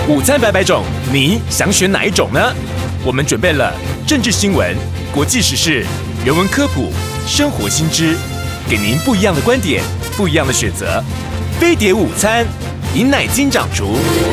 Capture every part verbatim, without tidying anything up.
午餐百百种，你想选哪一种呢？我们准备了政治新闻、国际时事、人文科普、生活新知，给您不一样的观点，不一样的选择。飞碟午餐，饮奶金掌厨。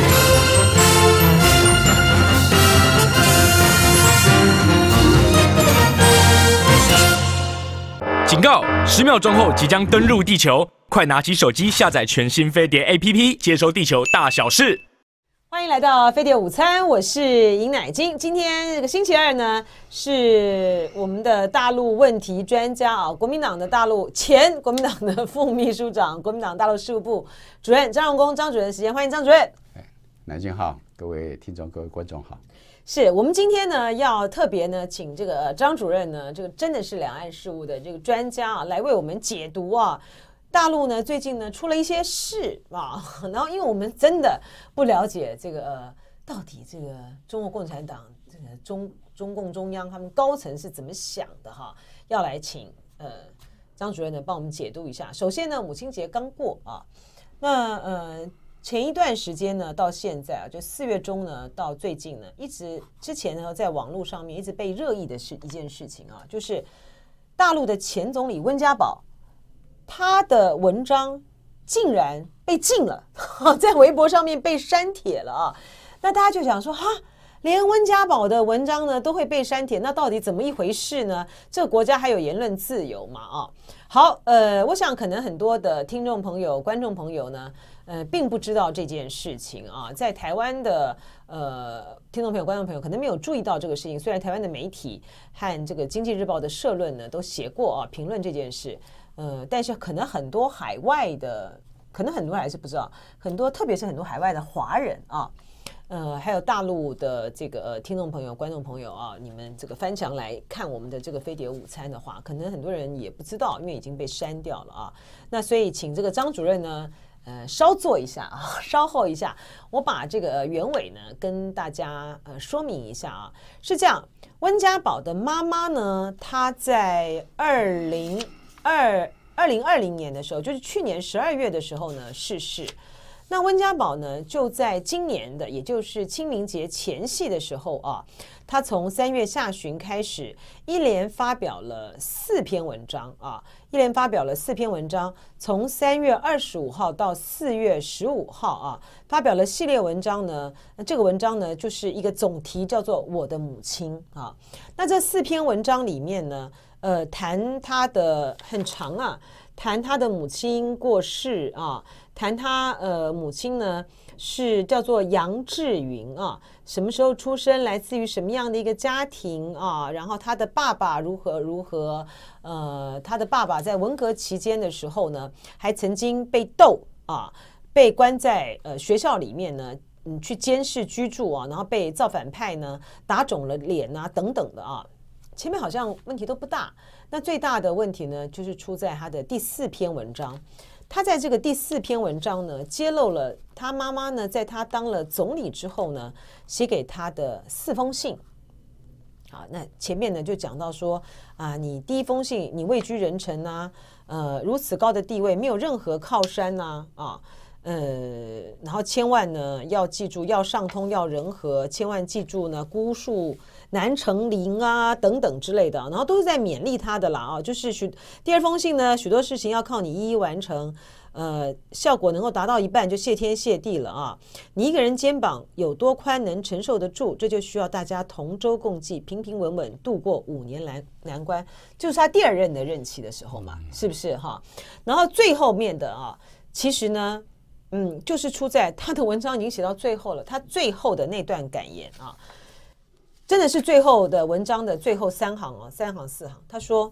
警告！十秒钟后即将登陆地球，快拿起手机下载全新飞碟 A P P， 接收地球大小事。 欢迎来到飞碟午餐，我是尹乃菁。今天这个星期二呢，是我们的大陆问题专家啊，国民党的大陆前国民党的副秘书长，国民党大陆事务部主任张荣恭张主任时间，欢迎张主任。 乃菁好，各位听众、各位观众好。 是我们今天呢要特别呢请这个张主任呢，这个真的是两岸事务的这个专家啊，来为我们解读啊。大陆呢最近呢出了一些事啊，然后因为我们真的不了解这个、呃、到底这个中国共产党这个中中共中央他们高层是怎么想的哈，要来请呃张主任呢帮我们解读一下。首先呢，母亲节刚过啊，那呃。前一段时间呢，到现在啊，就四月中呢，到最近呢，一直之前呢，在网络上面一直被热议的是一件事情啊，就是大陆的前总理温家宝，他的文章竟然被禁了，在微博上面被删帖了啊。那大家就想说，哈，连温家宝的文章呢都会被删帖，那到底怎么一回事呢？这个国家还有言论自由嘛？啊，好，呃，我想可能很多的听众朋友、观众朋友呢。呃，并不知道这件事情啊，在台湾的呃听众朋友、观众朋友可能没有注意到这个事情。虽然台湾的媒体和这个《经济日报》的社论呢都写过啊，评论这件事，呃，但是可能很多海外的，可能很多还是不知道，很多特别是很多海外的华人啊，呃，还有大陆的这个、呃、听众朋友、观众朋友啊，你们这个翻墙来看我们的这个飞碟午餐的话，可能很多人也不知道，因为已经被删掉了啊。那所以请这个张主任呢。呃，稍做一下啊，稍后一下，我把这个原委呢跟大家呃说明一下啊。是这样，温家宝的妈妈呢，她在二零二二零二零年的时候，就是去年十二月的时候呢逝世。那温家宝呢，就在今年的，也就是清明节前夕的时候啊，他从三月下旬开始，一连发表了四篇文章啊，一连发表了四篇文章，从三月二十五号到四月十五号啊，发表了系列文章呢。那这个文章呢，就是一个总题叫做《我的母亲》啊。那这四篇文章里面呢，呃，谈他的很长啊。谈他的母亲过世啊，谈他呃母亲呢是叫做杨志云啊，什么时候出生，来自于什么样的一个家庭啊，然后他的爸爸如何如何，呃，他的爸爸在文革期间的时候呢，还曾经被斗啊，被关在呃学校里面呢，嗯，去监视居住啊，然后被造反派呢打肿了脸啊等等的啊。前面好像问题都不大，那最大的问题呢，就是出在他的第四篇文章。他在这个第四篇文章呢，揭露了他妈妈呢，在他当了总理之后呢，写给他的四封信。好，那前面呢就讲到说啊，你第一封信你位居人臣啊，呃，如此高的地位，没有任何靠山呐 啊, 啊，呃，然后千万呢要记住，要上通，要人和，千万记住呢，孤树难成林啊等等之类的，然后都是在勉励他的啦啊，就是许第二封信呢，许多事情要靠你一一完成，呃，效果能够达到一半就谢天谢地了啊！你一个人肩膀有多宽，能承受得住，这就需要大家同舟共济，平平稳稳度过五年难难关，就是他第二任的任期的时候嘛，是不是哈？然后最后面的啊，其实呢，嗯，就是出在他的文章已经写到最后了，他最后的那段感言啊。真的是最后的文章的最后三行哦，三行四行。他说：“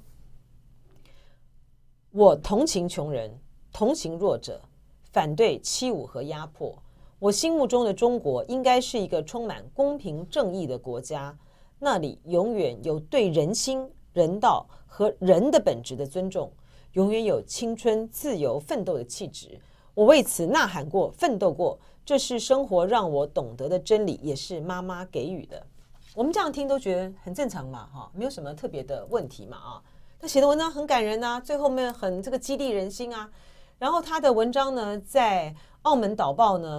我同情穷人，同情弱者，反对欺侮和压迫。我心目中的中国应该是一个充满公平正义的国家，那里永远有对人心、人道和人的本质的尊重，永远有青春、自由、奋斗的气质。我为此呐喊过，奋斗过，这是生活让我懂得的真理，也是妈妈给予的。”我们这样听都觉得很正常嘛，哈，没有什么特别的问题嘛，啊，他写的文章很感人啊，最后面很这个激励人心啊。然后他的文章呢，在澳门导报呢，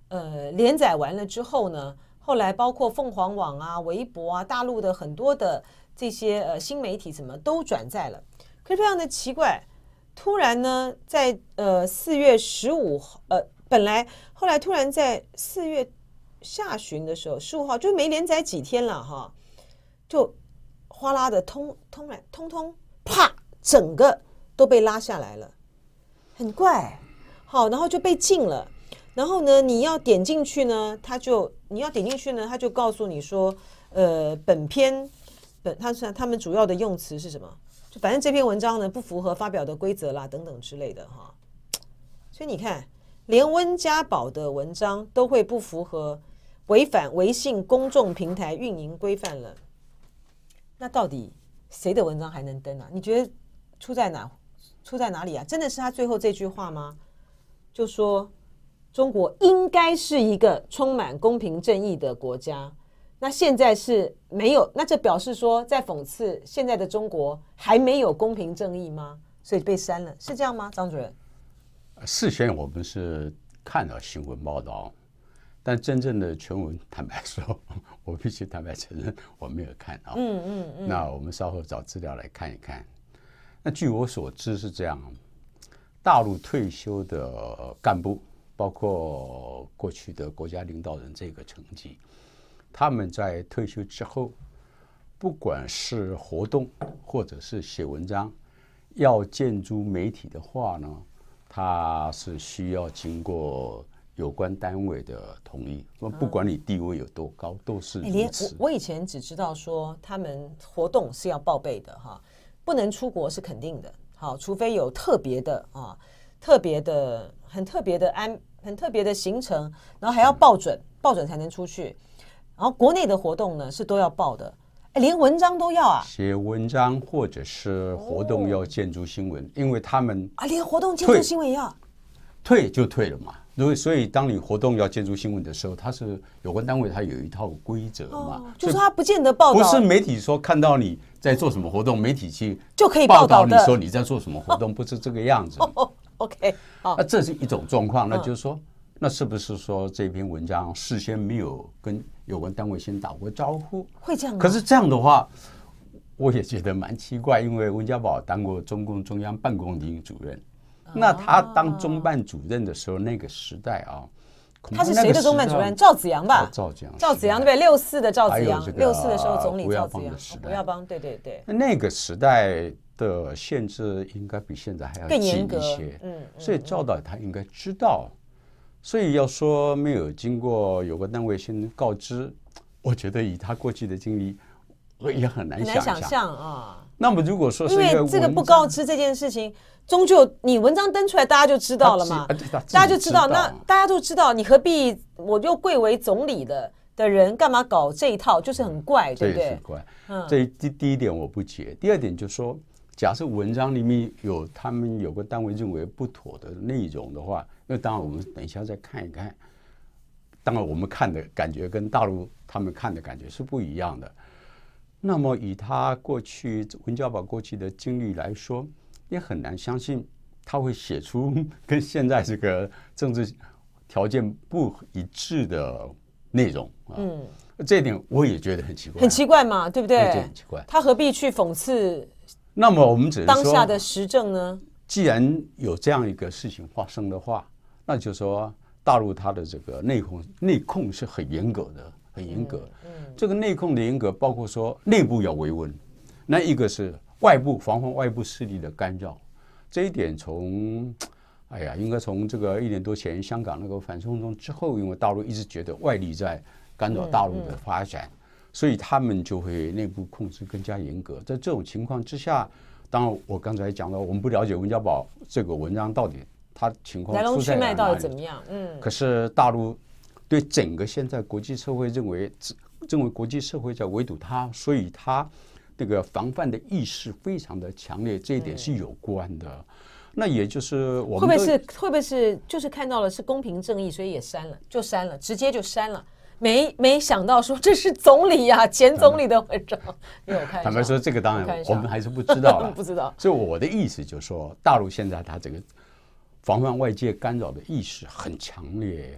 呃连载完了之后呢，后来包括凤凰网啊、微博啊、大陆的很多的这些呃新媒体什么都转载了。可是非常的奇怪，突然呢，在呃四月十五呃本来后来突然在四月下旬的时候，十五号就没连载几天了哈，就哗啦的通通然通通啪，整个都被拉下来了，很怪。好，然后就被禁了。然后呢，你要点进去呢，他就你要点进去呢，他就告诉你说，呃，本篇本他是他们主要的用词是什么？就反正这篇文章呢不符合发表的规则啦，等等之类的哈。所以你看，连温家宝的文章都会不符合违反微信公众平台运营规范了，那到底谁的文章还能登啊？你觉得出在哪？出在哪里啊？真的是他最后这句话吗？就说中国应该是一个充满公平正义的国家，那现在是没有，那这表示说在讽刺现在的中国还没有公平正义吗？所以被删了，是这样吗？张主任， 事先我们是看了新闻报道，但真正的全文，坦白说，我必须坦白承认我没有看啊。 嗯嗯嗯。 那我们稍后找资料来看一看。那据我所知是这样，大陆退休的干部，包括过去的国家领导人这个层级，他们在退休之后，不管是活动或者是写文章，要建筑媒体的话呢，他是需要经过有关单位的同意。不管你地位有多高，都是如此。 我我以前只知道说他们活动是要报备的哈。不能出国是肯定的，好，除非有特别的啊，特别的、很特别的安、很特别的行程，然后还要报准，报准才能出去。然后国内的活动呢是都要报的，哎，连文章都要啊， 写文章或者是活动要建筑新闻，哦、因为他们啊，连活动建筑新闻也要， 退就退了嘛。所以当你活动要建筑新闻的时候，它是有关单位它有一套规则嘛，哦、 就是他不见得报道， 不是媒体说看到你在做什么活动，媒体去就可以报道你说你在做什么活动，不是这个样子。 哦、OK， 好， 那这是一种状况，那就是说，那是不是说这篇文章事先没有跟有关单位先打过招呼？ 会这样吗？ 可是这样的话，我也觉得蛮奇怪，因为温家宝当过中共中央办公厅主任。那他当中办主任的时候，那个时代啊， 他是谁的中办主任？赵紫阳吧？ 哦、赵紫阳， 赵紫阳对不对？六四的赵紫阳， 这个、 六四的时候总理赵紫阳， 胡耀邦，对对对。 那个时代的限制应该比现在还要更严格一些， 嗯， 所以赵导他应该知道，所以要说没有经过有关单位先告知，我觉得以他过去的经历，也很难想象。 很难想象啊。 那么如果说是因为这个不告知这件事情，终究你文章登出来，大家就知道了嘛，大家就知道，那大家都知道，你何必我又贵为总理的的人，干嘛搞这一套？就是很怪，对不对？ 这是怪。嗯，这第第一点我不解，第二点就是说，假设文章里面有他们有个单位认为不妥的内容的话，那当然我们等一下再看一看。当然我们看的感觉跟大陆他们看的感觉是不一样的。那么以他过去温家宝过去的经历来说，也很难相信他会写出跟现在这个政治条件不一致的内容啊。嗯，这一点我也觉得很奇怪， 很奇怪嘛，对不对？ 很奇怪， 他何必去讽刺？ 那么我们只是说当下的时政呢？ 既然有这样一个事情发生的话，那就是说大陆它的这个内控内控是很严格的。很严格，嗯嗯、这个内控的严格包括说内部要维稳，那一个是外部防范外部势力的干扰。这一点从，哎呀，应该从这个一年多前香港那个反送中之后，因为大陆一直觉得外力在干扰大陆的发展，嗯嗯、所以他们就会内部控制更加严格。在这种情况之下，当然我刚才讲到，我们不了解温家宝这个文章到底他情况来龙去脉到底怎么样，嗯， 可是大陆对整个现在国际社会认为，认为国际社会在围堵他，所以他那个防范的意识非常的强烈，这一点是有关的。嗯、那也就是我们会不会是会不会是就是看到了是公平正义，所以也删了，就删了，直接就删了，没没想到说这是总理呀、啊，前总理的文章。因为我看， 坦白说，这个当然我们还是不知道了， 不知道。 所以我的意思就是说，大陆现在他这个防范外界干扰的意识很强烈。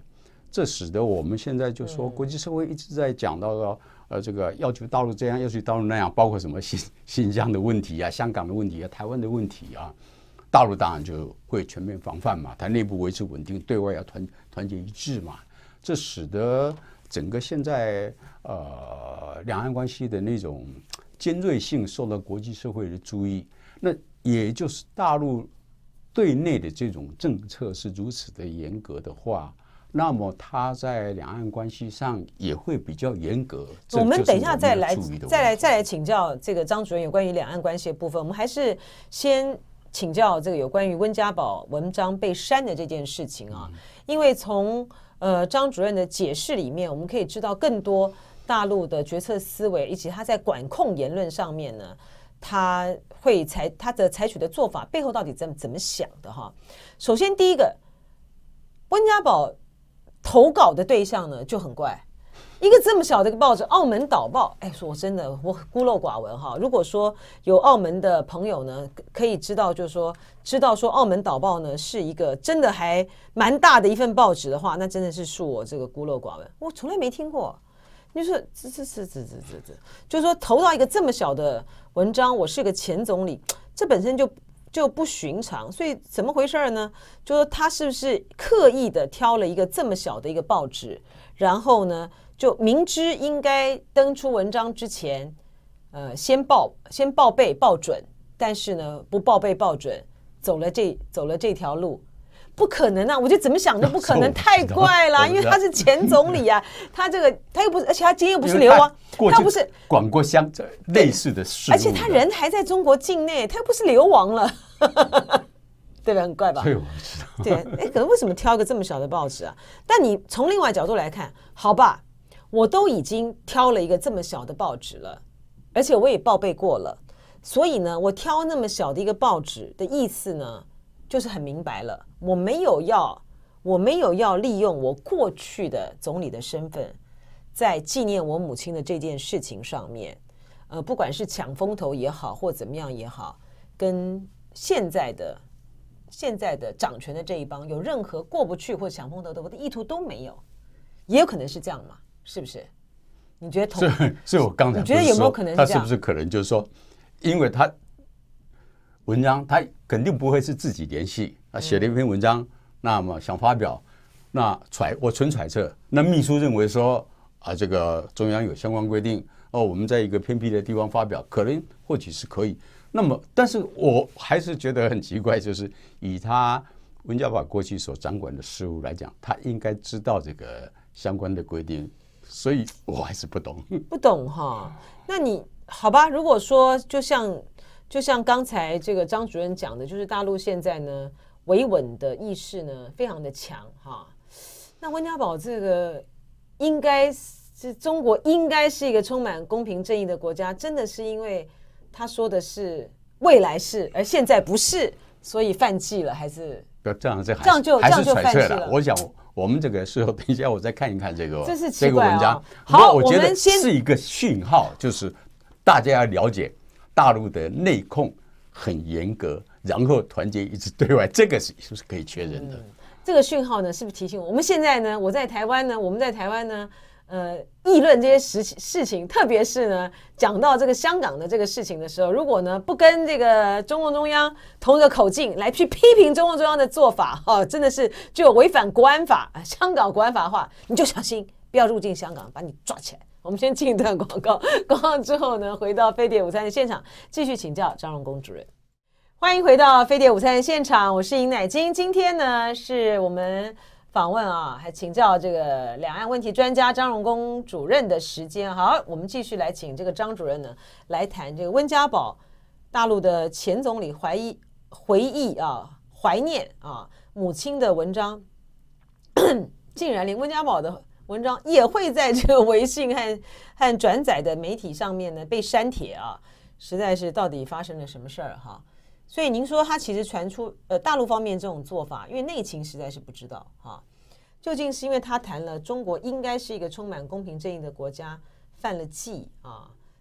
这使得我们现在就说，国际社会一直在讲到呃这个要求大陆这样，要求大陆那样，包括什么新新疆的问题啊、香港的问题啊、台湾的问题啊，大陆当然就会全面防范嘛，它内部维持稳定，对外要团团结一致嘛。这使得整个现在呃两岸关系的那种尖锐性受到国际社会的注意，那也就是大陆对内的这种政策是如此的严格的话，那么它在两岸关系上也会比较严格。 我们等一下再来再来再来请教这个张主任有关于两岸关系的部分，我们还是先请教这个有关于温家宝文章被删的这件事情啊，嗯、因为从呃张主任的解释里面，我们可以知道更多大陆的决策思维，以及他在管控言论上面呢，他会采他的采取的做法背后到底怎么怎么想的哈。首先第一个，温家宝投稿的对象呢就很怪，一个这么小的一个报纸《澳门导报》，哎，说真的，我孤陋寡闻哈。如果说有澳门的朋友呢，可以知道，就是说知道说《澳门导报》呢是一个真的还蛮大的一份报纸的话，那真的是恕我这个孤陋寡闻，我从来没听过。你说这这这这这这这，就是说投到一个这么小的文章，我是个前总理，这本身就就不寻常，所以怎么回事呢？就说他是不是刻意的挑了一个这么小的一个报纸，然后呢，就明知应该登出文章之前，呃，先报先报备报准，但是呢不报备报准，走了这走了这条路。不可能啊！我就怎么想都不可能，太怪了，因为他是前总理啊，他这个他又不是，而且他今天又不是流亡，他不是管过相类似的事， 而且他人还在中国境内，他又不是流亡了，对吧？很怪吧？ 对，我知道。 对，哎，可是为什么挑一个这么小的报纸啊？但你从另外角度来看，好吧，我都已经挑了一个这么小的报纸了，而且我也报备过了，所以呢，我挑那么小的一个报纸的意思呢？就是很明白了，我没有要，我没有要利用我过去的总理的身份，在纪念我母亲的这件事情上面，呃，不管是抢风头也好，或怎么样也好，跟现在的现在的掌权的这一帮有任何过不去或抢风头的意图都没有，也有可能是这样嘛？是不是？你觉得同？ 所以，所以我刚才你觉得有没有可能是这样？ 他是不是可能就是说，因为他。文章他肯定不会是自己联系啊，写了一篇文章，嗯、那么想发表，那揣我纯揣测，那秘书认为说啊，这个中央有相关规定哦，我们在一个偏僻的地方发表，可能或许是可以。那么，但是我还是觉得很奇怪，就是以他温家宝过去所掌管的事务来讲，他应该知道这个相关的规定，所以我还是不懂。 不懂哈？那你好吧？如果说就像。就像刚才这个张主任讲的，就是大陆现在呢维稳的意识呢非常的强哈。那温家宝这个应该是中国应该是一个充满公平正义的国家，真的是因为他说的是未来是，而现在不是，所以犯忌了，还是？ 不要这样，这这样就还是揣测了。我想我们这个事后，等一下我再看一看这个这是奇怪、哦、 这个文章。 好， 我觉得是一个讯号，就是大家要了解。大陆的内控很严格，然后团结一致对外，这个是是不是可以确认的？嗯、 这个讯号呢，是不是提醒我？我们现在呢，我在台湾呢，我们在台湾呢，呃，议论这些事事情，特别是呢，讲到这个香港的这个事情的时候，如果呢不跟这个中共中央同一个口径来去批评中共中央的做法，哦，真的是就有违反国安法、香港国安法的话，你就小心不要入境香港，把你抓起来。我们先进一段广告，广告之后呢，回到飞碟午餐的现场，继续请教张荣恭主任。欢迎回到飞碟午餐的现场，我是尹乃菁。今天呢，是我们访问啊，还请教这个两岸问题专家张荣恭主任的时间。好，我们继续来请这个张主任呢，来谈这个温家宝大陆的前总理怀疑回忆啊，怀念啊母亲的文章，竟然连温家宝的文章也会在这个微信和和转载的媒体上面呢被删帖啊，实在是到底发生了什么事儿哈？所以您说他其实传出呃大陆方面这种做法，因为内情实在是不知道哈，究竟是因为他谈了中国应该是一个充满公平正义的国家犯了忌啊，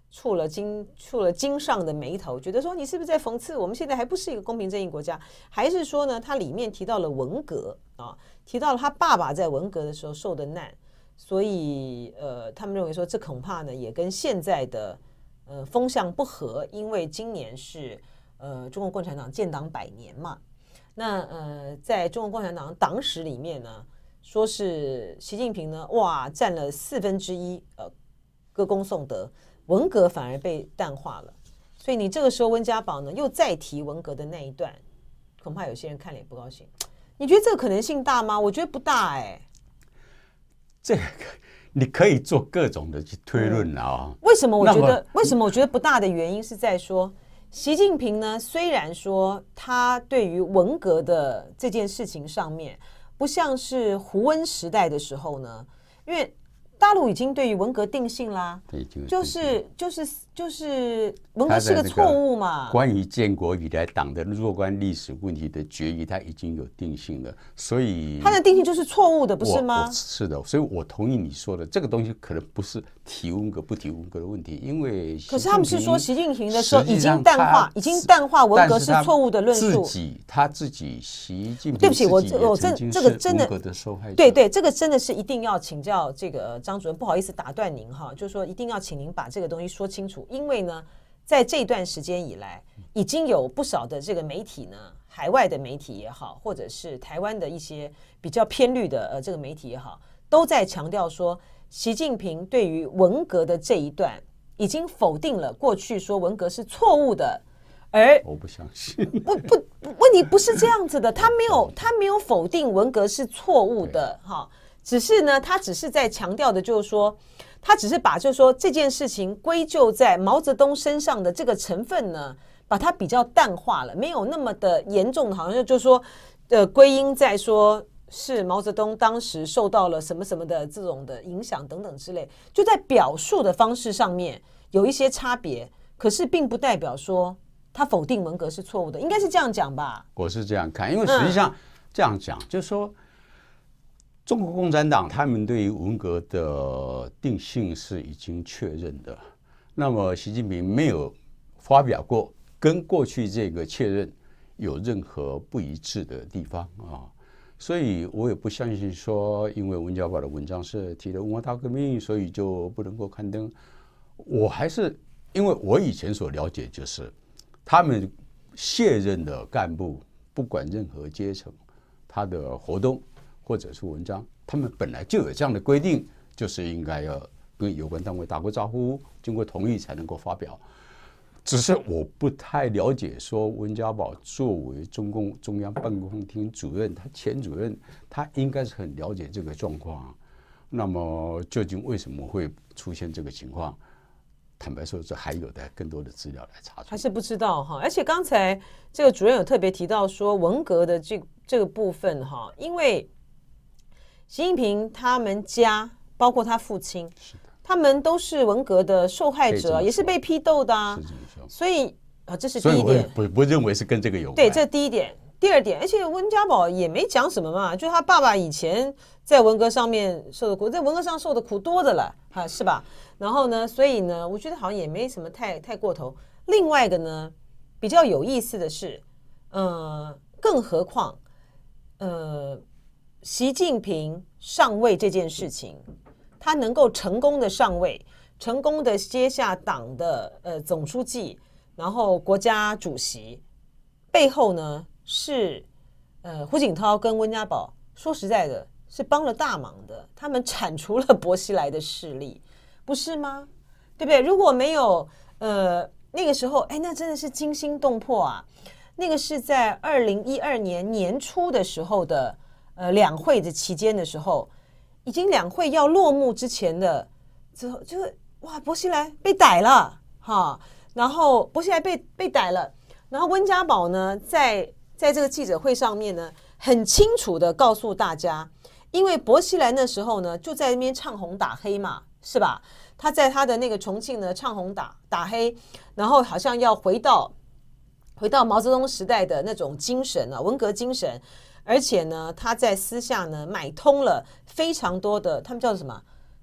触了经触了经上的眉头，觉得说你是不是在讽刺我们现在还不是一个公平正义国家？还是说呢，它里面提到了文革啊，提到了他爸爸在文革的时候受的难，所以呃，他们认为说这恐怕呢也跟现在的呃风向不合，因为今年是呃中国共产党建党百年嘛。那呃，在中国共产党党史里面呢，说是习近平呢，哇，占了四分之一，呃，歌功颂德。文革反而被淡化了，所以你这个时候温家宝呢又再提文革的那一段，恐怕有些人看了也不高兴。你觉得这个可能性大吗？我觉得不大哎、欸。 这个你可以做各种的去推论啊、 嗯。为什么我觉得？为什么我觉得不大的原因是在说，习近平呢，虽然说他对于文革的这件事情上面，不像是胡温时代的时候呢，因为大陆已经对于文革定性啦，就是就是就是文革是个错误嘛。 关于建国以来党的若干历史问题的决议，它已经有定性了，所以它的定性就是错误的，不是吗？ 是的，所以我同意你说的，这个东西可能不是提文革不提文革的问题，因为可是他们是说习近平的时候已经淡化，已经淡化文革是错误的论述。 自己他自己习近平， 对不起，我我这这个真的对对，这个真的是一定要请教这个张主任，不好意思打断您哈，就是说一定要请您把这个东西说清楚，因为呢，在这段时间以来，已经有不少的这个媒体呢，海外的媒体也好，或者是台湾的一些比较偏绿的呃这个媒体也好，都在强调说，习近平对于文革的这一段已经否定了过去说文革是错误的，而我不相信， 不不，问题不是这样子的，他没有他没有否定文革是错误的哈。只是呢，他只是在强调的，就是说，他只是把就是说这件事情归咎在毛泽东身上的这个成分呢，把它比较淡化了，没有那么的严重，好像就是说，呃，归因在说是毛泽东当时受到了什么什么的这种的影响等等之类，就在表述的方式上面有一些差别，可是并不代表说他否定文革是错误的，应该是这样讲吧？ 我是这样看，因为实际上这样讲，嗯、就是说。中国共产党他们对于文革的定性是已经确认的，那么习近平没有发表过跟过去这个确认有任何不一致的地方啊，所以我也不相信说因为温家宝的文章是提了文化大革命，所以就不能够刊登。我还是因为我以前所了解就是他们卸任的干部不管任何阶层，他的活动或者是文章，他们本来就有这样的规定，就是应该要跟有关单位打过招呼，经过同意才能够发表。只是我不太了解，说温家宝作为中共中央办公厅主任，他前主任，他应该是很了解这个状况。那么究竟为什么会出现这个情况？坦白说，这还有待更多的资料来查出， 还是不知道哈。而且刚才这个主任有特别提到说，文革的这这个部分哈，因为习近平他们家，包括他父亲，他们都是文革的受害者，也是被批斗的啊。所以啊，这是第一点， 不不认为是跟这个有关。 对，这第一点。第二点，而且温家宝也没讲什么嘛，就他爸爸以前在文革上面受的苦，在文革上受的苦多的了，哈，是吧？然后呢，所以呢，我觉得好像也没什么太太过头。另外一个呢，比较有意思的是，呃，更何况，呃。习近平上位这件事情，他能够成功的上位，成功的接下党的呃总书记，然后国家主席，背后呢是呃胡锦涛跟温家宝，说实在的，是帮了大忙的，他们铲除了薄熙来的势力，不是吗？对不对？如果没有呃那个时候，哎，那真的是惊心动魄啊！那个是在二零一二年年初的时候的。呃，两会的期间的时候，已经两会要落幕之前的之后，就是哇，薄熙来被逮了哈，然后薄熙来被被逮了，然后温家宝呢，在在这个记者会上面呢，很清楚的告诉大家，因为薄熙来那时候呢，就在那边唱红打黑嘛，是吧？他在他的那个重庆呢，唱红打打黑，然后好像要回到回到毛泽东时代的那种精神啊，文革精神。而且呢，他在私下呢买通了非常多的，他们叫什么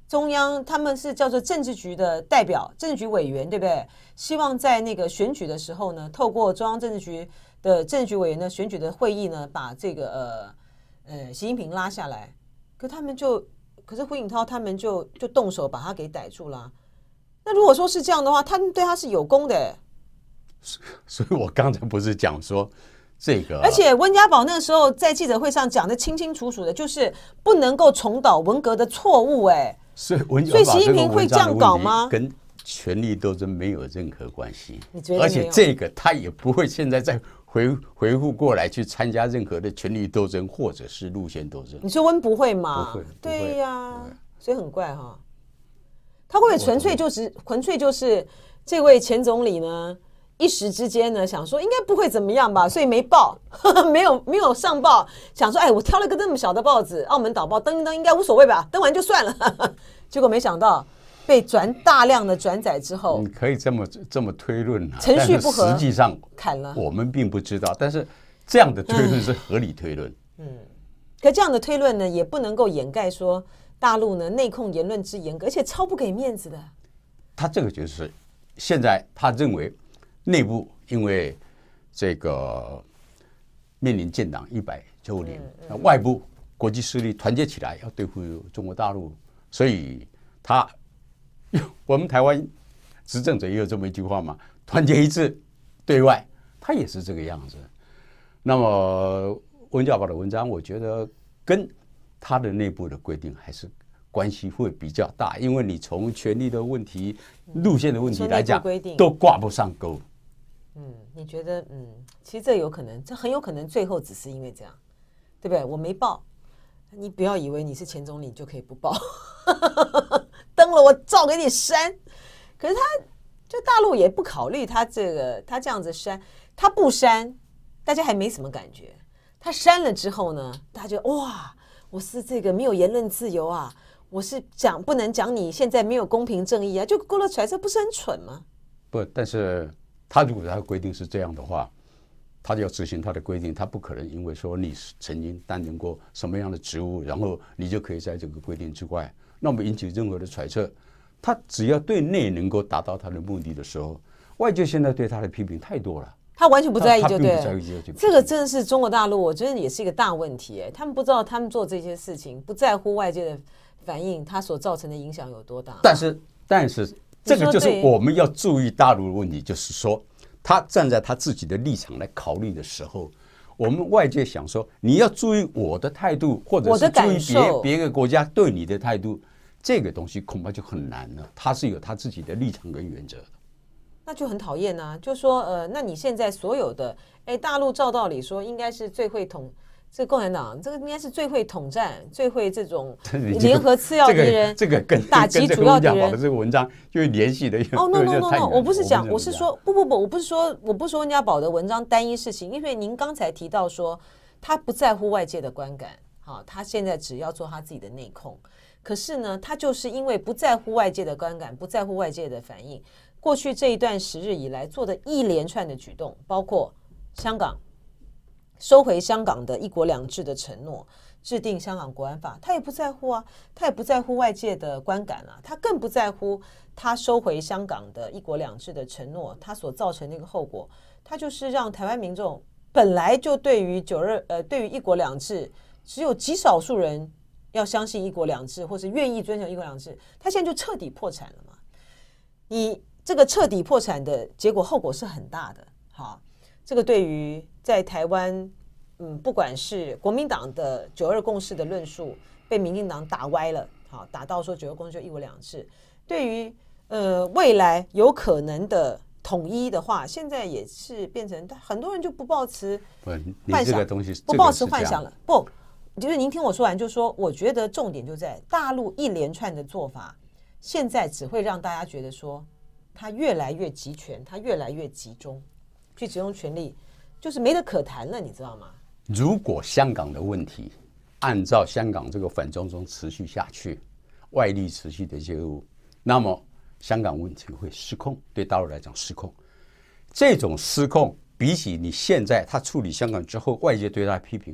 中央他们是叫做政治局的代表、政治局委员，对不对？希望在那个选举的时候呢，透过中央政治局的政治局委员的选举的会议呢，把这个呃呃习近平拉下来。可他们就，可是胡锦涛他们就就动手把他给逮住了。那如果说是这样的话，他们对他是有功的。 所以我刚才不是讲说。这个， 而且温家宝那个时候在记者会上讲的清清楚楚的，就是不能够重蹈文革的错误，哎， 所以文所以习近平会这样搞吗？ 跟权力斗争没有任何关系， 你觉得？ 而且这个他也不会现在再回回复过来去参加任何的权力斗争或者是路线斗争。 你说温不会吗？ 不会， 对呀、啊，所以很怪哈。他会不会纯粹就是纯粹就是这位前总理呢？一时之间呢，想说应该不会怎么样吧，所以没报，呵呵没有没有上报，想说哎，我挑了个这么小的报纸，澳门导报登一登应该无所谓吧，登完就算了，呵呵结果没想到被转大量的转载之后， 你可以这么这么推论啊， 程序不合， 实际上砍了， 我们并不知道，但是这样的推论是合理推论。 嗯，可这样的推论呢，也不能够掩盖说大陆呢内控言论之严格，而且超不给面子的。 他这个就是现在他认为。内部因为这个面临建党一百周年，那、嗯嗯、外部国际势力团结起来要对付中国大陆，所以他我们台湾执政者也有这么一句话嘛，团结一致对外，他也是这个样子。那么温家宝的文章，我觉得跟他的内部的规定还是关系会比较大，因为你从权力的问题、路线的问题来讲，都挂不上钩。 嗯，你觉得嗯，其实这有可能，这很有可能最后只是因为这样，对不对？我没报，你不要以为你是前总理就可以不报，登了我照给你删。可是他就大陆也不考虑他这个，他这样子删，他不删，大家还没什么感觉。他删了之后呢，大家就哇，我是这个没有言论自由啊，我是讲不能讲你现在没有公平正义啊，就勾勒出来，这不是很蠢吗？ 不，但是。他如果他的规定是这样的话，他就要执行他的规定，他不可能因为说你曾经担任过什么样的职务，然后你就可以在这个规定之外，那么引起任何的揣测。他只要对内能够达到他的目的的时候，外界现在对他的批评太多了， 他完全不在意就对了。 这个真的是中国大陆，我觉得也是一个大问题。哎，他们不知道他们做这些事情，不在乎外界的反应，他所造成的影响有多大。 但是，但是。这个就是我们要注意大陆的问题，就是说，他站在他自己的立场来考虑的时候，我们外界想说，你要注意我的态度，或者是注意别别个国家对你的态度，这个东西恐怕就很难了。他是有他自己的立场跟原则的， 那就很讨厌啊！就说呃，那你现在所有的，哎，大陆照道理说应该是最会统。这个共产党，这个应该是最会统战、最会这种联合次要敌人， 这个跟打击主要敌人的这个文章就联系的。 哦 ，no no no no， 我不是讲，我是说，不不不，我不是说，我不是说温家宝的文章单一事情，因为您刚才提到说他不在乎外界的观感，好，他现在只要做他自己的内控。可是呢，他就是因为不在乎外界的观感，不在乎外界的反应，过去这一段时日以来做的一连串的举动，包括香港。收回香港的一国两制的承诺，制定香港国安法，他也不在乎啊，他也不在乎外界的观感啊，他更不在乎他收回香港的一国两制的承诺，他所造成的一个后果，他就是让台湾民众本来就对于九二呃对于一国两制只有极少数人要相信一国两制，或是愿意遵守一国两制，他现在就彻底破产了嘛。你这个彻底破产的结果后果是很大的，好。这个对于在台湾，嗯，不管是国民党的九二共识的论述被民进党打歪了，好，打到说九二共识就一国两制，对于呃未来有可能的统一的话，现在也是变成很多人就不抱持幻想，不抱持幻想了。不，就是您听我说完，就说我觉得重点就在大陆一连串的做法，现在只会让大家觉得说它越来越集权，它越来越集中。去集中权力，就是没得可谈了，你知道吗？ 如果香港的问题按照香港这个反中中持续下去，外力持续的介入，那么香港问题会失控，对大陆来讲失控。这种失控，比起你现在他处理香港之后，外界对他批评，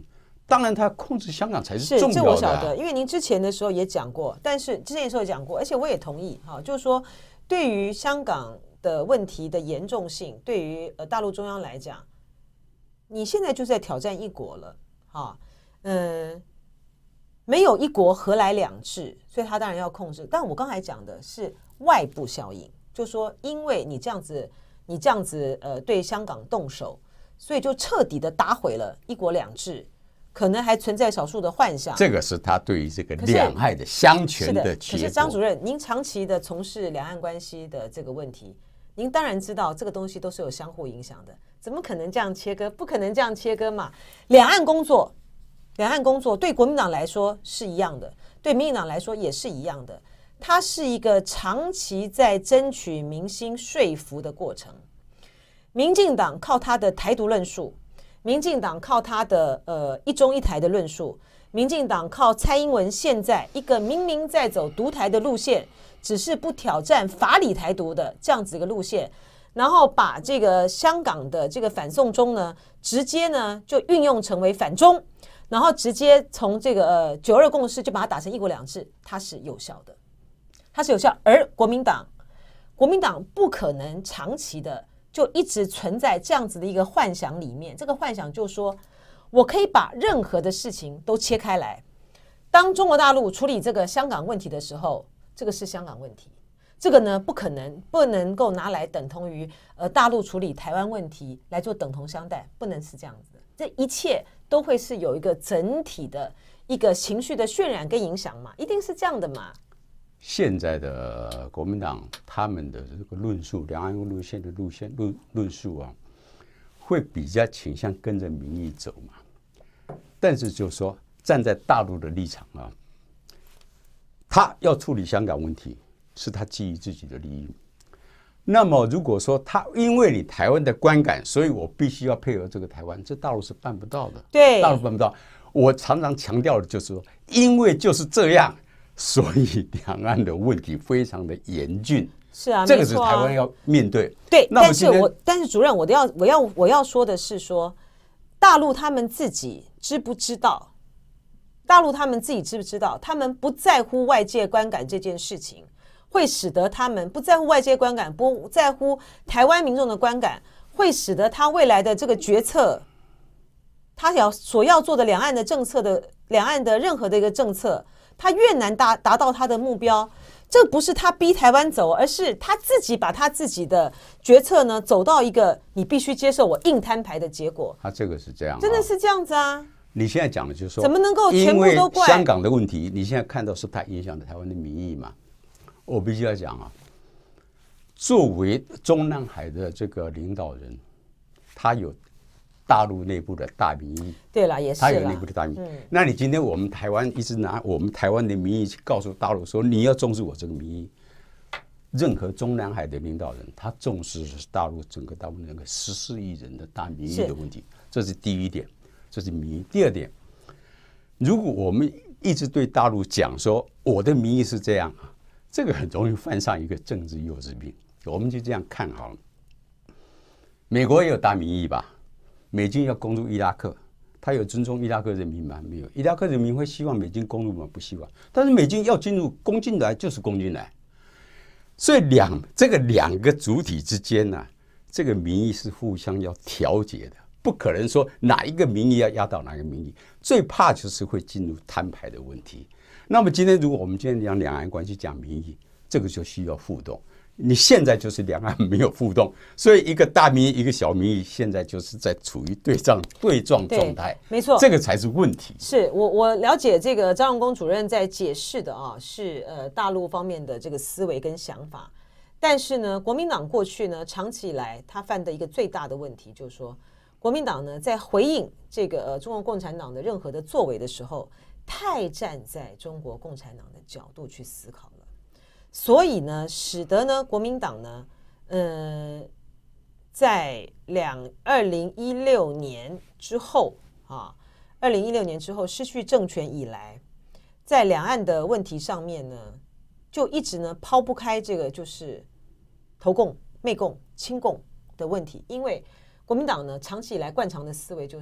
当然他控制香港才是重要的、啊。 这我晓得，因为您之前的时候也讲过，但是之前的时候也讲过，而且我也同意哈，就是说对于香港的问题的严重性，对于呃大陆中央来讲，你现在就在挑战一国了哈，嗯、呃，没有一国何来两制？所以他当然要控制。但我刚才讲的是外部效应，就说因为你这样子，你这样子呃对香港动手，所以就彻底的打毁了一国两制。可能还存在少数的幻想， 这个是他对于这个两岸的相权的结果。 可是张主任，您长期的从事两岸关系的这个问题，您当然知道这个东西都是有相互影响的，怎么可能这样切割？不可能这样切割嘛！两岸工作，两岸工作对国民党来说是一样的，对民进党来说也是一样的，它是一个长期在争取民心说服的过程。民进党靠他的台独论述。民进党靠他的呃一中一台的论述，民进党靠蔡英文现在一个明明在走独台的路线，只是不挑战法理台独的这样子一个路线，然后把这个香港的这个反送中呢，直接呢就运用成为反中，然后直接从这个呃九二共识就把它打成一国两制，它是有效的，它是有效，而国民党，国民党不可能长期的。就一直存在这样子的一个幻想里面，这个幻想就是说我可以把任何的事情都切开来。当中国大陆处理这个香港问题的时候，这个是香港问题，这个呢不可能不能够拿来等同于呃大陆处理台湾问题来做等同相待，不能是这样子的。这一切都会是有一个整体的一个情绪的渲染跟影响嘛，一定是这样的嘛。 现在的国民党他们的这个论述，两岸路线的路线论论述啊，会比较倾向跟着民意走嘛。但是就说站在大陆的立场啊，他要处理香港问题，是他基于自己的利益。那么如果说他因为你台湾的观感，所以我必须要配合这个台湾，这大陆是办不到的。 对， 大陆办不到。我常常强调的就是说，因为就是这样。所以两岸的问题非常的严峻， 是啊， 这个是台湾要面对。 对，但是我但是主任，我要我要我要说的是说，大陆他们自己知不知道？大陆他们自己知不知道？他们不在乎外界观感这件事情，会使得他们不在乎外界观感，不在乎台湾民众的观感，会使得他未来的这个决策，他要所要做的两岸的政策的两岸的任何的一个政策。他越难达达到他的目标，这不是他逼台湾走，而是他自己把他自己的决策呢走到一个你必须接受我硬摊牌的结果。 他这个是这样、啊， 真的是这样子啊！ 你现在讲的就是说， 怎么能够全部都怪香港的问题？你现在看到是它影响了台湾的民意嘛？我必须要讲啊，作为中南海的这个领导人，他有大陆内部的大民意， 对了，也是他有内部的大民意。嗯、那你今天我们台湾一直拿我们台湾的民意去告诉大陆说，你要重视我这个民意。任何中南海的领导人，他重视的是大陆整个大陆那个十四亿人的大民意的问题，这是第一点，这是民意。第二点，如果我们一直对大陆讲说我的民意是这样，这个很容易犯上一个政治幼稚病。我们就这样看好了，美国也有大民意吧？美军要攻入伊拉克，他有尊重伊拉克人民吗？没有。伊拉克人民会希望美军攻入吗？不希望。但是美军要进入，攻进来就是攻进来。所以两这个两个主体之间呢、啊，这个民意是互相要调节的，不可能说哪一个民意要压倒哪个民意。最怕就是会进入摊牌的问题。那么今天如果我们今天讲两岸关系讲民意，这个就需要互动。你现在就是两岸没有互动，所以一个大民意一个小民意现在就是在处于对撞对撞状态， 没错， 这个才是问题。 是我我了解这个张荣恭主任在解释的啊，是呃大陆方面的这个思维跟想法，但是呢，国民党过去呢长期以来他犯的一个最大的问题就是说，国民党呢在回应这个呃中国共产党的任何的作为的时候，太站在中国共产党的角度去思考了。所以呢，使得呢国民党呢，呃，在两二零一六年之后啊，二零一六年之后失去政权以来，在两岸的问题上面呢，就一直呢抛不开这个就是投共、媚共、亲共的问题，因为国民党呢长期以来惯常的思维就是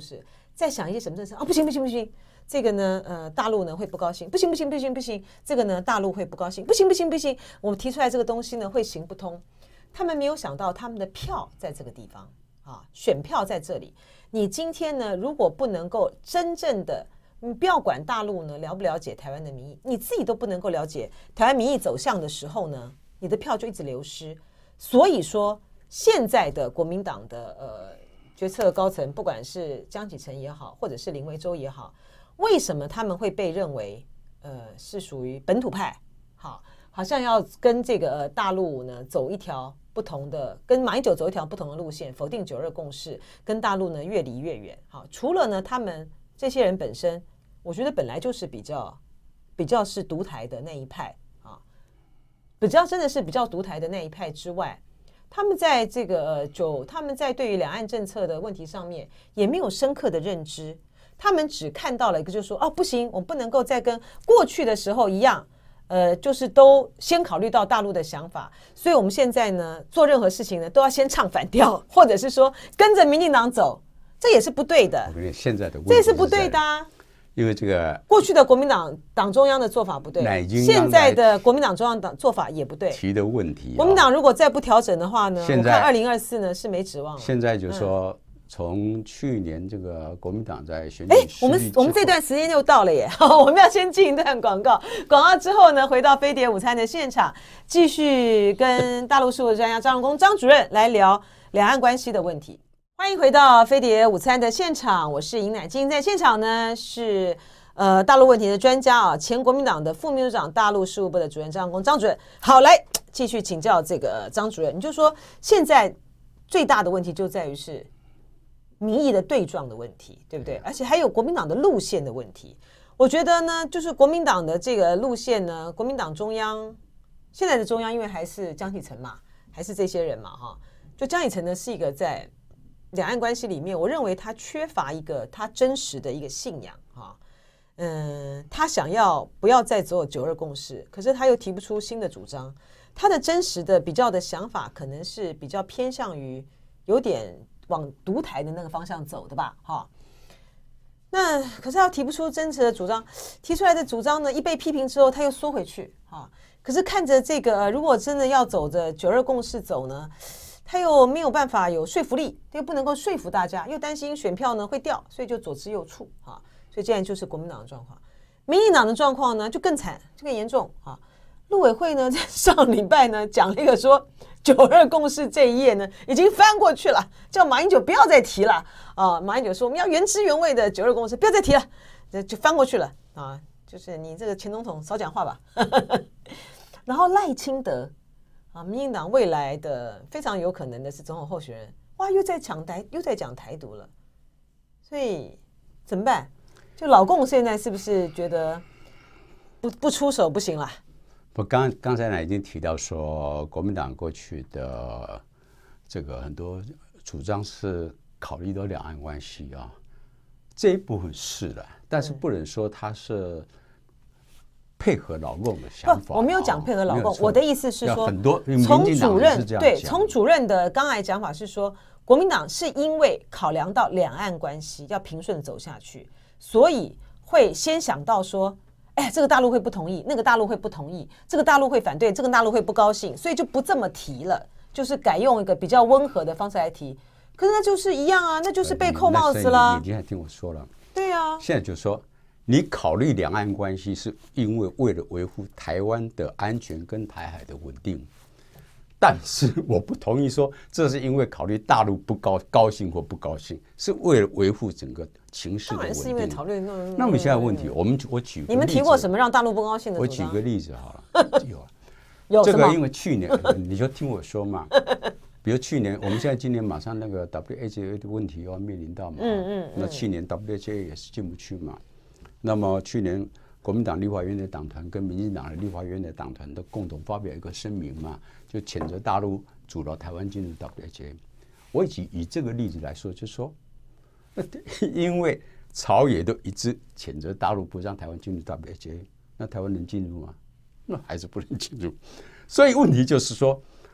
在想一些什么政策啊？不行不行不行，这个呢，呃，大陆呢会不高兴，不行不行不行不行，这个呢大陆会不高兴，不行不行不行，我们提出来这个东西呢会行不通。他们没有想到他们的票在这个地方啊，选票在这里。你今天呢，如果不能够真正的，你不要管大陆呢了不了解台湾的民意，你自己都不能够了解台湾民意走向的时候呢，你的票就一直流失。所以说，现在的国民党的呃决策高层，不管是江启臣也好，或者是林维洲也好，为什么他们会被认为呃是属于本土派？好，好像要跟这个、呃、大陆呢走一条不同的，跟马英九走一条不同的路线，否定九二共识，跟大陆呢越离越远。好，除了呢他们这些人本身，我觉得本来就是比较比较是独台的那一派啊，比较真的是比较独台的那一派之外，他们在这个就他们在对于两岸政策的问题上面也没有深刻的认知，他们只看到了一个就是说哦不行，我们不能够再跟过去的时候一样，呃，就是都先考虑到大陆的想法，所以我们现在呢做任何事情呢都要先唱反调，或者是说跟着民进党走，这也是不对的。 我跟你现在的问题这也是不对的、啊。 因为这个过去的国民党党中央的做法不对，现在的国民党中央党做法也不对。 提的问题、啊， 国民党如果再不调整的话呢， 现在我看二零二四呢是没指望了。 现在就说、嗯、从去年这个国民党在选举，哎， 我们我们这段时间就到了耶，我们要先进一段广告，广告之后呢，回到飞碟午餐的现场，继续跟大陆事务专家张荣恭张主任来聊两岸关系的问题。欢迎回到飞碟午餐的现场，我是尹乃菁，在现场呢是呃大陆问题的专家啊，前国民党的副秘书长、大陆事务部的主任张荣恭张主任。好，来继续请教这个张主任，你就说现在最大的问题就在于是民意的对撞的问题，对不对？而且还有国民党的路线的问题。我觉得呢，就是国民党的这个路线呢，国民党中央现在的中央，因为还是江启臣嘛，还是这些人嘛，哈，就江启臣呢是一个在两岸关系里面，我认为他缺乏一个他真实的一个信仰啊，嗯，他想要不要再走九二共识，可是他又提不出新的主张，他的真实的比较的想法可能是比较偏向于有点往独台的那个方向走的吧，哈。那可是他提不出真实的主张，提出来的主张呢，一被批评之后他又缩回去，哈。可是看着这个，呃、如果真的要走着九二共识走呢？他又没有办法有说服力，又不能够说服大家，又担心选票呢会掉，所以就左支右绌啊。所以这样就是国民党的状况。民进党的状况呢就更惨，就更严重啊。陆委会呢在上礼拜呢讲了一个说九二共识这一页呢已经翻过去了，叫马英九不要再提了啊。马英九说我们要原汁原味的九二共识，不要再提了，就翻过去了啊。就是你这个前总统少讲话吧。然后赖清德。啊，民进党未来的非常有可能的是总统候选人，哇，又在讲台，又在讲台独了，所以怎么办？就老共现在是不是觉得不不出手不行啦？ 不，刚刚才呢已经提到说，国民党过去的这个很多主张是考虑到两岸关系啊，这一部分是的，但是不能说它是。配合老共的想法， 我没有讲配合老共，我的意思是说， 很多从主任对从主任的刚才讲法是说，国民党是因为考量到两岸关系要平顺走下去，所以会先想到说，哎，这个大陆会不同意，那个大陆会不同意，这个大陆会反对，这个大陆会不高兴，所以就不这么提了，就是改用一个比较温和的方式来提。可是那就是一样啊，那就是被扣帽子啦。 你今天听我说了， 对啊， 现在就说。你考虑两岸关系是因为为了维护台湾的安全跟台海的稳定，但是我不同意说这是因为考虑大陆不高高兴或不高兴，是为了维护整个情势的稳定。当然是因为考虑那那么现在问题，我们我举个例子， 你们提过什么让大陆不高兴的？ 我举个例子好了，有有这个，因为去年你就听我说嘛。比如去年，我们现在今年马上那个 W H A 的问题要面临到嘛，嗯嗯嗯那去年 W H A 也是进不去嘛。那么去年国民党立法院的党团跟民进党的立法院的党团都共同发表一个声明嘛，就谴责大陆阻挠台湾进入 W H A。我以以这个例子来说，就说，因为朝野都一致谴责大陆不让台湾进入 W H A， 那台湾能进入吗？那还是不能进入。所以问题就是说，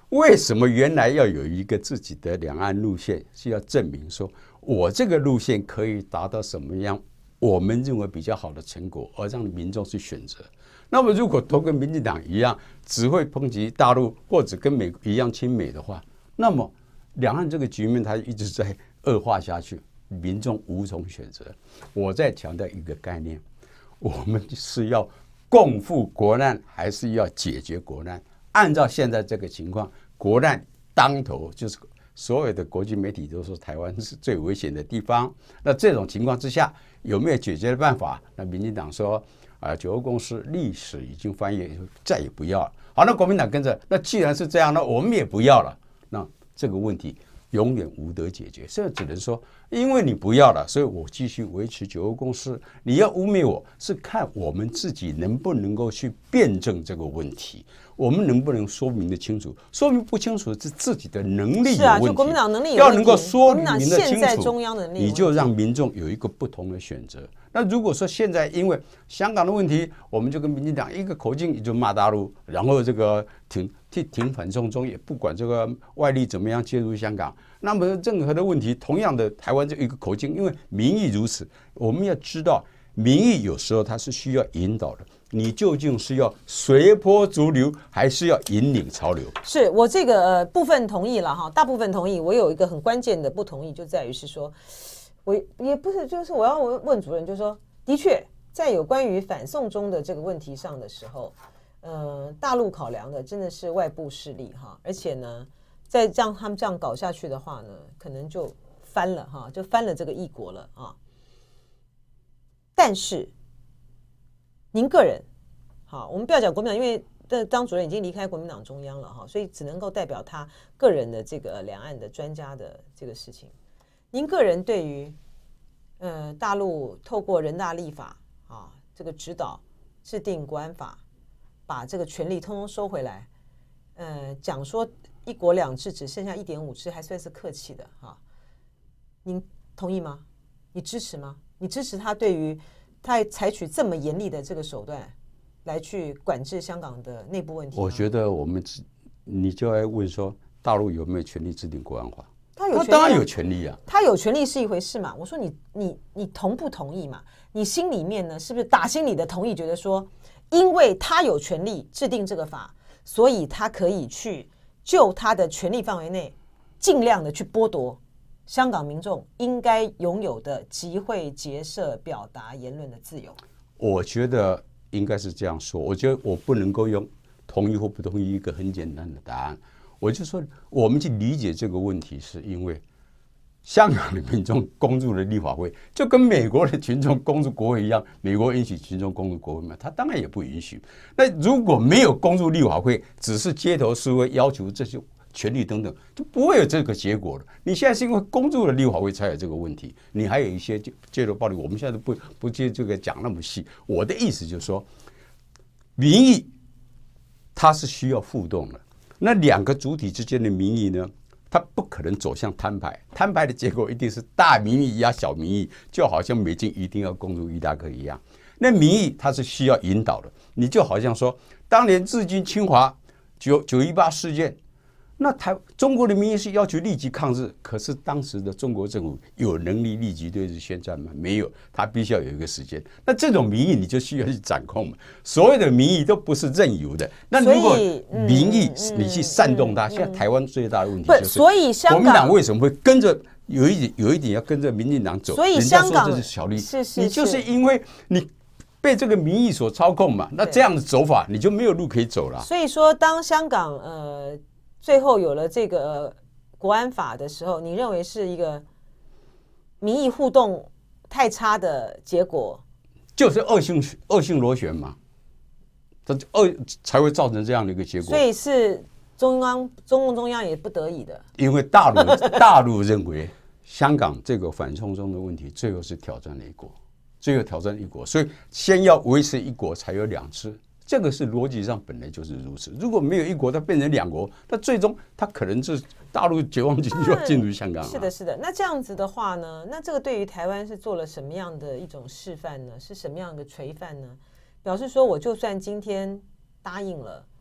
为什么原来要有一个自己的两岸路线，是要证明说我这个路线可以达到什么样我们认为比较好的成果，而让民众去选择。那么如果都跟民进党一样，只会抨击大陆或者跟美一样亲美的话，那么两岸这个局面它一直在恶化下去，民众无从选择。我再强调一个概念，我们是要共赴国难，还是要解决国难？按照现在这个情况，国难当头，就是所有的国际媒体都说台湾是最危险的地方。那这种情况之下，有没有解决的办法？那民进党说啊，九二共识历史已经翻页，再也不要了。好，那国民党跟着，那既然是这样，那我们也不要了。那这个问题永远无得解决，所以只能说，因为你不要了，所以我继续维持九二共识。你要污蔑我，是看我们自己能不能够去辩证这个问题，我们能不能说明的清楚？说明不清楚是自己的能力有问题。是啊，就国民党能力有问题， 要能够说明的清楚， 中央能力你就让民众有一个不同的选择。那如果说现在因为香港的问题，我们就跟民进党一个口径，就骂大陆，然后这个挺挺反送中，也不管这个外力怎么样介入香港。那么任何的问题，同样的台湾这一个口径，因为民意如此，我们要知道，民意有时候它是需要引导的。你究竟是要随波逐流，还是要引领潮流？ 是我这个、呃、部分同意了哈，大部分同意。我有一个很关键的不同意，就在于是说，我也不是，就是我要问主任，就是说，的确，在有关于反送中的这个问题上的时候，呃，大陆考量的真的是外部势力哈，而且呢，再让他们这样搞下去的话呢，可能就翻了哈，就翻了这个一国了啊。但是，您个人，好，我们不要讲国民党，因为张主任已经离开国民党中央了哈，所以只能够代表他个人的这个两岸的专家的这个事情。您个人对于呃大陆透过人大立法啊，这个指导制定国安法，把这个权力通通收回来，呃，讲说一国两制只剩下一点五制，还算是客气的哈。您同意吗？你支持吗？你支持他对于他采取这么严厉的这个手段来去管制香港的内部问题？我觉得我们你就要问说，大陆有没有权利制定国安法？ 他有权利、啊， 他当然有权利啊。 他有权利是一回事嘛。我说你你你同不同意嘛？你心里面呢，是不是打心里的同意？觉得说，因为他有权利制定这个法，所以他可以去就他的权利范围内，尽量的去剥夺香港民众应该拥有的集会、结社、表达、言论的自由。 我觉得应该是这样说。我觉得我不能够用同意或不同意一个很简单的答案。我就说，我们去理解这个问题，是因为香港的民众攻入了立法会，就跟美国的群众攻入国会一样。美国允许群众攻入国会吗？他当然也不允许。那如果没有攻入立法会，只是街头示威要求这些权利等等，就不会有这个结果了。你现在是因为攻入了立法会才有这个问题，你还有一些街头暴力，我们现在不不接这个讲那么细。我的意思就是说，民意它是需要互动的。那两个主体之间的民意呢，它不可能走向摊牌，摊牌的结果一定是大民意压小民意，就好像美军一定要攻入伊拉克一样。那民意它是需要引导的，你就好像说，当年日军侵华九九一八事件。那台中国的民意是要求立即抗日，可是当时的中国政府有能力立即对日宣战吗？没有，他必须要有一个时间。那这种民意你就需要去掌控嘛。所有的民意都不是任由的。那如果民意你去煽动它，现在台湾最大的问题就是， 所以香港国民党为什么会跟着有一点有一点要跟着民进党走？ 所以香港人家说这是小利， 是是， 你就是因为你被这个民意所操控嘛。那这样的走法你就没有路可以走了。 所以说，当香港呃。最后有了这个国安法的时候，你认为是一个民意互动太差的结果？ 就是恶性恶性螺旋嘛，它恶才会造成这样的一个结果。 所以是中央中共中央也不得已的， 因为大陆大陆认为香港这个反送中的问题，最后是挑战了一国，最后挑战一国，所以先要维持一国，才有两制。这个是逻辑上本来就是如此。如果没有一国，它变成两国，那最终它可能是大陆解放军就要进入香港了。 是的，是的。那这样子的话呢，那这个对于台湾是做了什么样的一种示范呢？是什么样的垂范呢？表示说，我就算今天答应了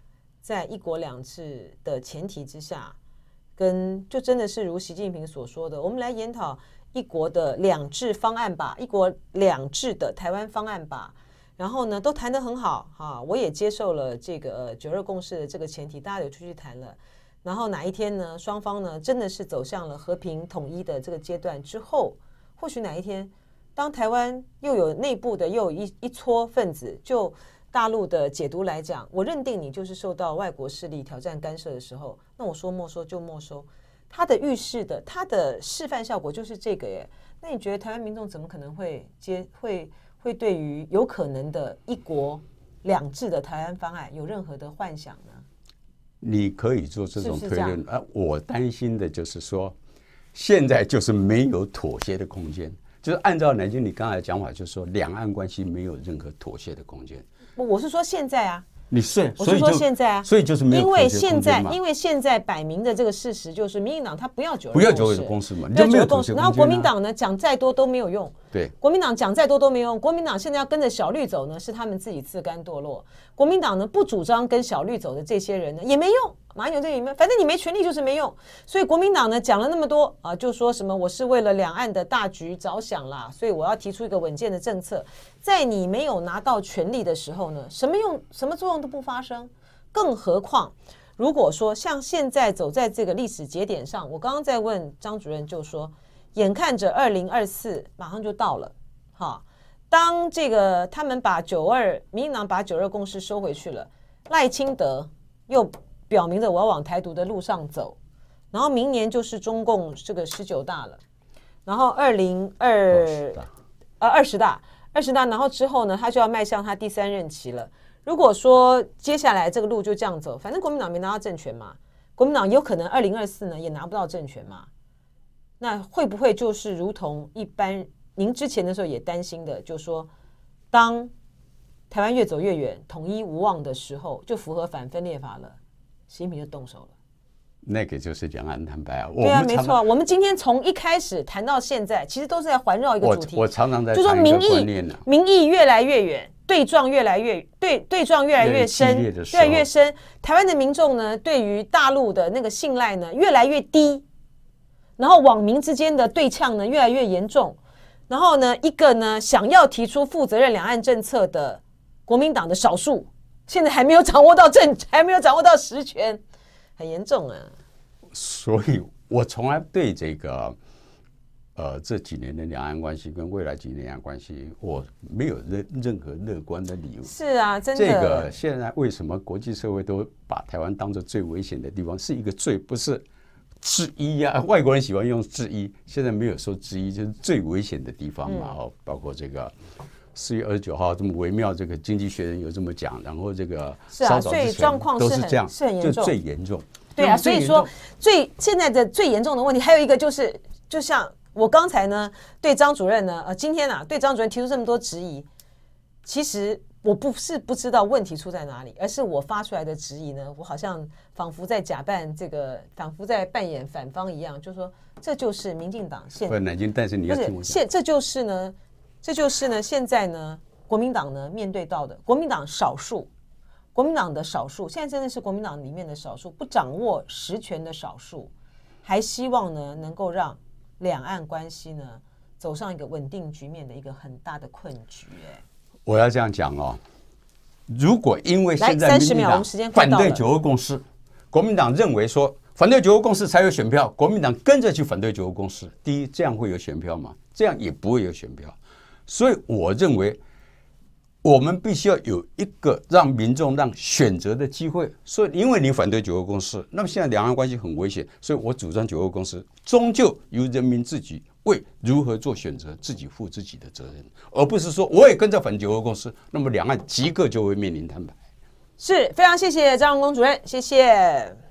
在一国两制的前提之下，跟就真的是如习近平所说的，我们来研讨一国的两制方案吧，一国两制的台湾方案吧。然后呢，都谈得很好哈，我也接受了这个九二共识的这个前提，大家有出去谈了。然后哪一天呢，双方呢真的是走向了和平统一的这个阶段之后，或许哪一天，当台湾又有内部的又有一一撮分子，就大陆的解读来讲，我认定你就是受到外国势力挑战干涉的时候，那我说没收就没收。它的预示的，它的示范效果就是这个耶。那你觉得台湾民众怎么可能会接会？会对于有可能的一国两制的台湾方案有任何的幻想呢？ 你可以做这种推论啊。我担心的就是说，现在就是没有妥协的空间，就是按照南京你刚才的讲法，就是说两岸关系没有任何妥协的空间。 我是说现在啊。 你是， 我是说现在啊， 所以就是没有因为现在，因为现在摆明的这个事实就是，民进党他不要九二不要九二共识嘛， 不要九二共识，然后国民党呢讲再多都没有用， 对， 国民党讲再多都没有用，国民党现在要跟着小绿走呢，是他们自己自甘堕落。国民党呢不主张跟小绿走的这些人呢也没用，马英九这里面反正你没权利就是没用，所以国民党呢讲了那么多啊，就说什么我是为了两岸的大局着想啦，所以我要提出一个稳健的政策，在你没有拿到权力的时候呢，什么用什么作用都不发生。更何况，如果说像现在走在这个历史节点上，我刚刚在问张主任，就说，眼看着二零二四马上就到了，哈，当这个他们把九二，民进党把九二共识收回去了，赖清德又表明着我要往台独的路上走，然后明年就是中共这个十九大了，然后二零二呃二十大，二十大，然后之后呢，他就要迈向他第三任期了。如果说接下来这个路就这样走，反正国民党没拿到政权嘛，国民党有可能二零二四呢也拿不到政权嘛，那会不会就是如同一般您之前的时候也担心的，就是说当台湾越走越远，统一无望的时候，就符合反分裂法了，习近平就动手了。 那个就是两岸摊牌啊， 对啊，没错。我们今天从一开始谈到现在，其实都是在环绕一个主题。 我, 我常常在就说民意，民意越来越远，对撞越来越对对撞越来越深，越来越深。台湾的民众呢，对于大陆的那个信赖呢，越来越低。然后网民之间的对呛呢，越来越严重。然后呢，一个呢想要提出负责任两岸政策的国民党的少数，现在还没有掌握到政，还没有掌握到实权。很严重啊！ 所以我从来对这个呃这几年的两岸关系跟未来几年两岸关系，我没有任任何乐观的理由。 是啊，真的。 这个现在为什么国际社会都把台湾当作最危险的地方？是一个最不是之一啊！外国人喜欢用之一，现在没有说之一，就是最危险的地方嘛。哦、嗯，包括这个。四月二十九号这么微妙，这个《经济学人》有这么讲，然后这个稍早之前都是这样， 是很严重， 就最严重。 对啊，所以说最现在的最严重的问题，还有一个就是，就像我刚才呢对张主任呢，呃，今天啊对张主任提出这么多质疑，其实我不是不知道问题出在哪里，而是我发出来的质疑呢，我好像仿佛在假扮这个，仿佛在扮演反方一样，就说这就是民进党现在， 南京，但是你要听我讲， 现这就是呢。这就是呢，现在呢，国民党呢面对到的国民党少数，国民党的少数，现在真的是国民党里面的少数，不掌握实权的少数，还希望呢能够让两岸关系呢走上一个稳定局面的一个很大的困局。哎， 我要这样讲哦，如果因为现在民进党反对九二共识，国民党认为说反对九二共识才有选票，国民党跟着去反对九二共识，第一，这样会有选票吗？这样也不会有选票。所以我认为，我们必须要有一个让民众让选择的机会。所以，因为你反对九二共识，那么现在两岸关系很危险。所以我主张九二共识终究由人民自己为如何做选择，自己负自己的责任，而不是说我也跟着反九二共识，那么两岸即刻就会面临摊牌。 是非常谢谢张荣恭主任，谢谢。